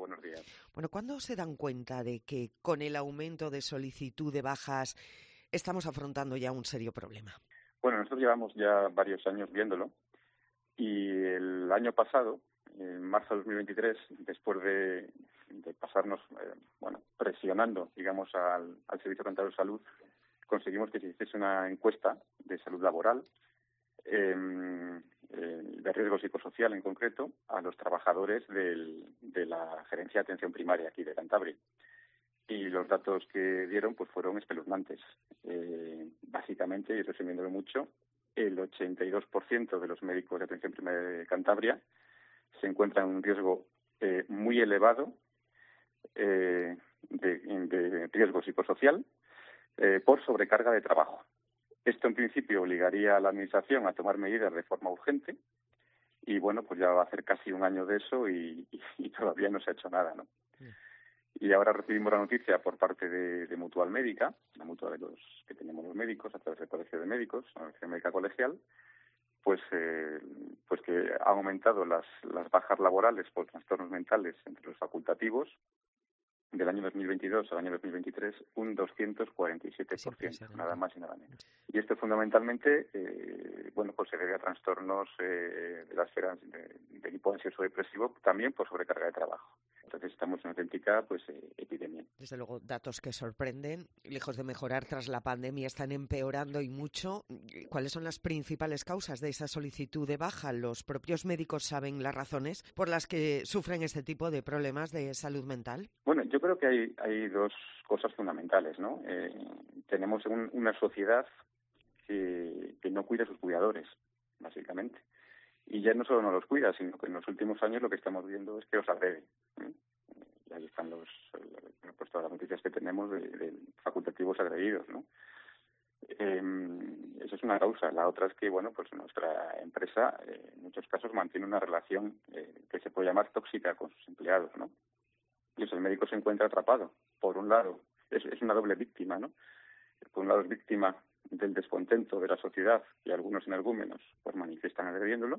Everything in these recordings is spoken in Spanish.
buenos días. Bueno, ¿cuándo se dan cuenta de que con el aumento de solicitud de bajas estamos afrontando ya un serio problema? Bueno, nosotros llevamos ya varios años viéndolo y el año pasado, en marzo de 2023, después de pasarnos presionando, digamos, al Servicio Cantabrio de Salud, conseguimos que se hiciese una encuesta de salud laboral, de riesgo psicosocial en concreto, a los trabajadores de la Gerencia de Atención Primaria aquí de Cantabria. Y los datos que dieron pues fueron espeluznantes. Básicamente, y resumiéndolo mucho, el 82% de los médicos de atención primaria de Cantabria se encuentran en un riesgo muy elevado de riesgo psicosocial por sobrecarga de trabajo. Esto, en principio, obligaría a la Administración a tomar medidas de forma urgente y, bueno, pues ya va a hacer casi un año de eso y todavía no se ha hecho nada, ¿no? Y ahora recibimos la noticia por parte de Mutual Médica, la mutua de los que tenemos los médicos a través del Colegio de Médicos, la Asociación Médica Colegial, pues que ha aumentado las bajas laborales por trastornos mentales entre los facultativos del año 2022 al año 2023 un 247%, nada más y nada menos. Y esto fundamentalmente, pues se debe a trastornos de la esfera de tipo ansioso depresivo, también por sobrecarga de trabajo. Entonces estamos en una auténtica epidemia. Desde luego, datos que sorprenden, lejos de mejorar tras la pandemia, están empeorando y mucho. ¿Cuáles son las principales causas de esa solicitud de baja? ¿Los propios médicos saben las razones por las que sufren este tipo de problemas de salud mental? Bueno, yo creo que hay dos cosas fundamentales, ¿no? Tenemos una sociedad que no cuida a sus cuidadores, básicamente. Y ya no solo no los cuida, sino que en los últimos años lo que estamos viendo es que los agrede. Y ahí están todas las noticias que tenemos de facultativos agredidos, ¿no? Esa es una causa. La otra es que, pues nuestra empresa en muchos casos mantiene una relación que se puede llamar tóxica con sus empleados, ¿no? Y el médico se encuentra atrapado. Por un lado, es una doble víctima, ¿no? Por un lado es víctima del descontento de la sociedad y algunos energúmenos pues manifiestan agrediéndolo,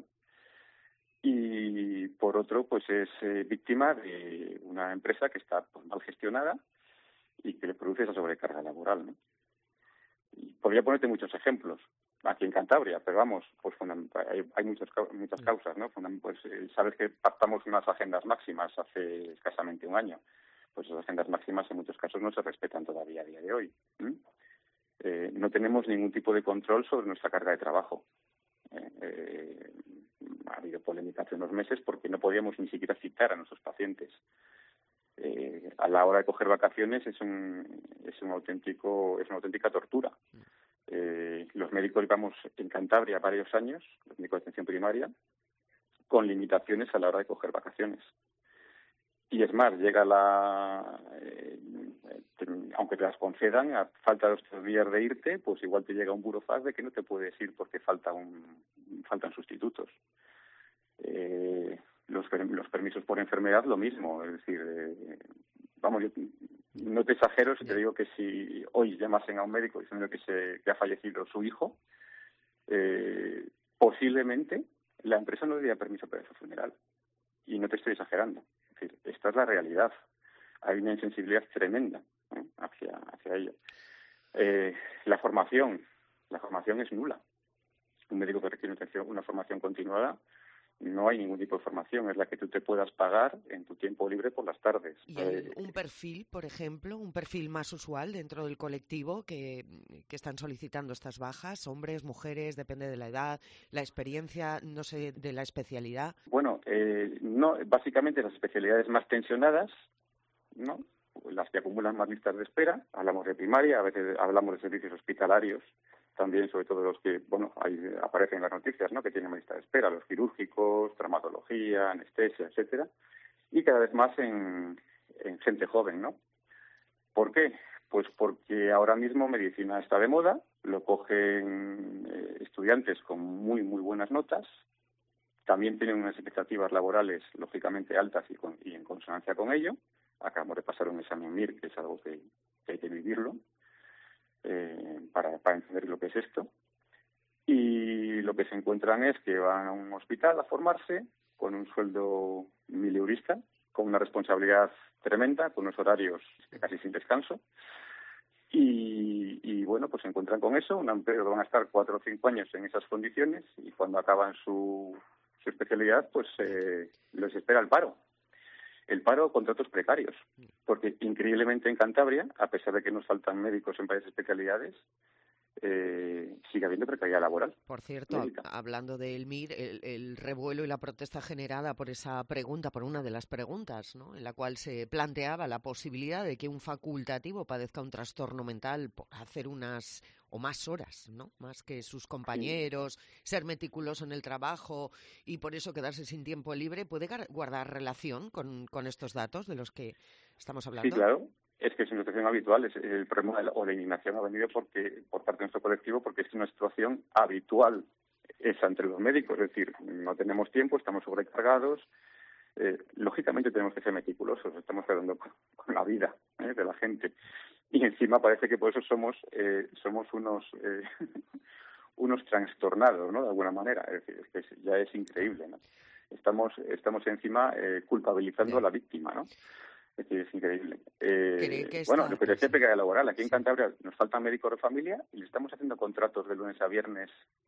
y por otro pues es víctima de una empresa que está mal gestionada y que le produce esa sobrecarga laboral, ¿no? Y podría ponerte muchos ejemplos aquí en Cantabria, pero vamos, pues hay muchas causas, ¿no? Pues sabes que pactamos unas agendas máximas hace escasamente un año. Pues esas agendas máximas en muchos casos no se respetan todavía a día de hoy. No tenemos ningún tipo de control sobre nuestra carga de trabajo. Ha habido polémica hace unos meses porque no podíamos ni siquiera citar a nuestros pacientes. A la hora de coger vacaciones es una auténtica tortura. Los médicos llevamos en Cantabria varios años, los médicos de atención primaria, con limitaciones a la hora de coger vacaciones. Y es más, aunque te las concedan, a falta de 2 días de irte, pues igual te llega un burofax de que no te puedes ir porque faltan sustitutos. Los permisos por enfermedad, lo mismo. Es decir, yo no te exagero si te digo que si hoy llamasen a un médico diciendo que ha fallecido su hijo, posiblemente la empresa no le diera permiso para su funeral. Y no te estoy exagerando. Es decir, esta es la realidad. Hay una insensibilidad tremenda hacia ello. La formación es nula. Un médico que requiere una formación continuada, no hay ningún tipo de formación, es la que tú te puedas pagar en tu tiempo libre por las tardes. ¿Y hay un perfil, por ejemplo, un perfil más usual dentro del colectivo que están solicitando estas bajas? Hombres, mujeres, depende de la edad, la experiencia, no sé, de la especialidad. Bueno, no, básicamente las especialidades más tensionadas, ¿no? Las que acumulan más listas de espera. Hablamos de primaria, a veces hablamos de servicios hospitalarios, también sobre todo los que, ahí aparecen en las noticias, ¿no? Que tienen más lista de espera, los quirúrgicos, traumatología, anestesia, etcétera, y cada vez más en gente joven, ¿no? ¿Por qué? Pues porque ahora mismo medicina está de moda, lo cogen estudiantes con muy, muy buenas notas, también tienen unas expectativas laborales lógicamente altas y en consonancia con ello. Acabamos de pasar un examen MIR, que es algo que hay que vivirlo para entender lo que es esto. Y lo que se encuentran es que van a un hospital a formarse con un sueldo mileurista, con una responsabilidad tremenda, con unos horarios casi sin descanso. Y bueno, pues se encuentran con eso, van a estar 4 o 5 años en esas condiciones y cuando acaban su especialidad, pues les espera el paro. El paro o contratos precarios, porque increíblemente en Cantabria, a pesar de que nos faltan médicos en varias especialidades, sigue habiendo precariedad laboral. Por cierto, hablando del MIR, el revuelo y la protesta generada por esa pregunta, por una de las preguntas, ¿no?, en la cual se planteaba la posibilidad de que un facultativo padezca un trastorno mental por hacer unas o más horas, ¿no?, más que sus compañeros, ser meticuloso en el trabajo y por eso quedarse sin tiempo libre, ¿puede guardar relación con estos datos de los que estamos hablando? Sí, claro. Es que es una situación habitual. El problema o la indignación ha venido por parte de nuestro colectivo porque es una situación habitual esa entre los médicos. Es decir, no tenemos tiempo, estamos sobrecargados. Lógicamente tenemos que ser meticulosos, estamos quedando con la vida de la gente. Y encima parece que por eso somos unos unos trastornados, ¿no?, de alguna manera. Es decir, es que ya es increíble, ¿no? Estamos encima culpabilizando a la víctima, ¿no? Es decir, es increíble. Bueno, lo que decía precariedad laboral. Aquí en Cantabria nos faltan médicos de familia y le estamos haciendo contratos de lunes a viernes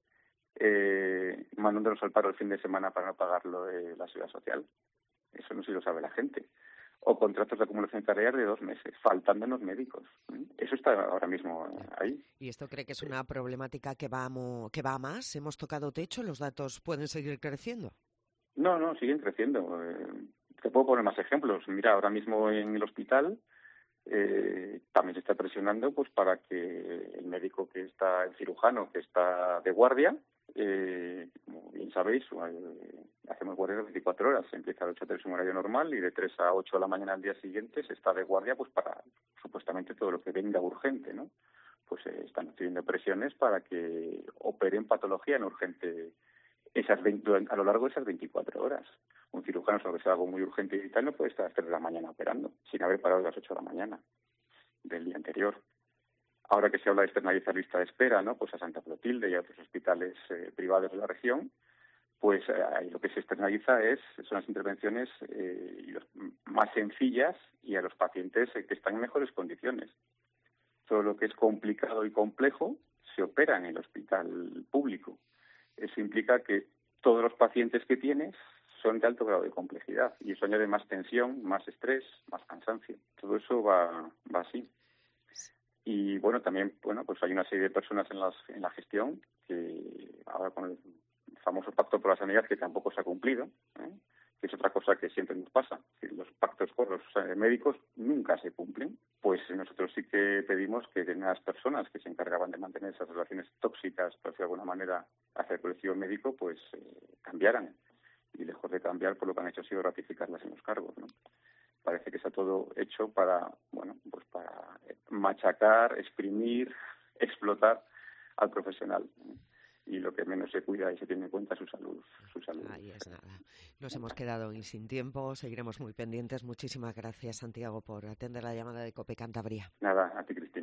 mandándonos al paro el fin de semana para no pagarlo de la seguridad social. Eso no sé si lo sabe la gente. O contratos de acumulación de tareas de 2 meses, faltándonos médicos. Eso está ahora mismo ahí. ¿Y esto cree que es una problemática que va a más? ¿Hemos tocado techo? ¿Los datos pueden seguir creciendo? No, siguen creciendo. Te puedo poner más ejemplos. Mira, ahora mismo en el hospital también se está presionando pues para que el médico el cirujano que está de guardia, como bien sabéis, hacemos guardia de 24 horas. Se empieza a 8 a 3 un horario normal y de 3 a 8 de la mañana al día siguiente se está de guardia pues para supuestamente todo lo que venga urgente, ¿no? Pues están haciendo presiones para que operen patología en urgente a lo largo de esas 24 horas. Un cirujano, sobre sea algo muy urgente y tal, no puede estar a las 3 de la mañana operando, sin haber parado a las 8 de la mañana del día anterior. Ahora que se habla de externalizar lista de espera, ¿no?, pues a Santa Clotilde y a otros hospitales privados de la región, pues ahí lo que se externaliza son las intervenciones más sencillas y a los pacientes que están en mejores condiciones. Todo lo que es complicado y complejo se opera en el hospital público. Eso implica que todos los pacientes que tienes son de alto grado de complejidad y eso añade más tensión, más estrés, más cansancio. Todo eso va así. Y bueno, también pues hay una serie de personas en la gestión que ahora con el famoso Pacto por la Sanidad que tampoco se ha cumplido, que es otra cosa que siempre nos pasa. Que los pactos con los médicos nunca se cumplen. Pues nosotros sí que pedimos que las personas que se encargaban de mantener esas relaciones tóxicas, por decirlo de alguna manera, hacia el colectivo médico, pues cambiaran. Y lejos de cambiar, pues lo que han hecho ha sido ratificarlas en los cargos, ¿no? Parece que está todo hecho para machacar, exprimir, explotar al profesional. Y lo que menos se cuida y se tiene en cuenta es su salud. Ahí es nada. Nos hemos quedado sin tiempo, seguiremos muy pendientes. Muchísimas gracias, Santiago, por atender la llamada de COPE Cantabria. Nada, a ti, Cristina.